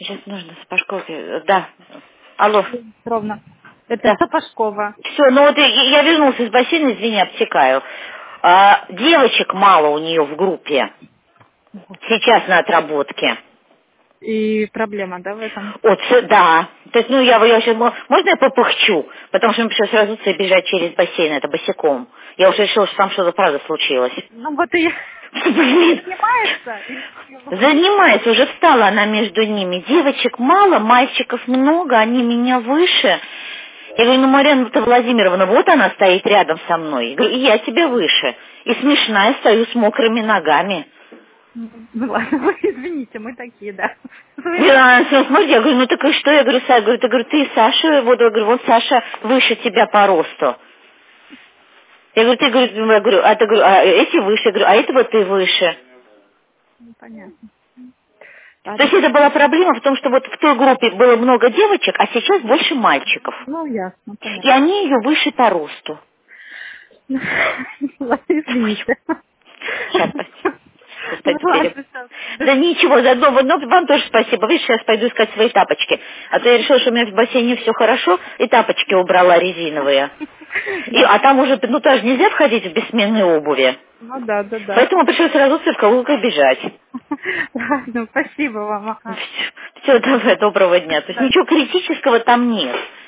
Сейчас нужно Сапожков. Да. Алло. Ровно. Это Да. Сапожкова. Все, ну вот я вернулся из бассейна, извини, обтекаю. Девочек мало у нее в группе. Сейчас на отработке. И проблема, да, в этом? Вот, да. То есть, ну, я сейчас, можно я попыхчу? Потому что мне пришлось разуться и бежать через бассейн, это босиком. Я уже решила, что там что-то правда случилось. Ну вот и Блин. занимается. Или чего? Занимается, уже встала она между ними. Девочек мало, мальчиков много, они меня выше. Я говорю, ну, Марьяна Владимировна, вот она стоит рядом со мной. Я говорю, и я тебя выше. И смешная стою с мокрыми ногами. Ну ладно, вы извините, мы такие, да. Я смотри, я говорю, ну так и что? Я говорю, Саша, говорю, ты Саша, вот, я говорю, вот Саша выше тебя по росту. Я говорю, ты, говорю, а ты, говорю, а эти выше, я говорю, а это вот ты выше. Ну, понятно. То есть Ладно. это была проблема в том, что вот в той группе было много девочек, а сейчас больше мальчиков. Ну, ясно, И понятно. они ее выше по росту. Ладно, извините. Сейчас, Ну ладно, сейчас. Да ничего, заодно, ну, вам тоже спасибо. Видишь, сейчас пойду искать свои тапочки. А то я решила, что у меня в бассейне все хорошо, и тапочки убрала резиновые. А там уже, ну, тоже нельзя входить в бессменной обуви. Ну да, да, да. Поэтому пришлось разуться в каблуках бежать. Ладно, спасибо вам. Ага. Все, давай, доброго дня. То есть ничего критического там нет.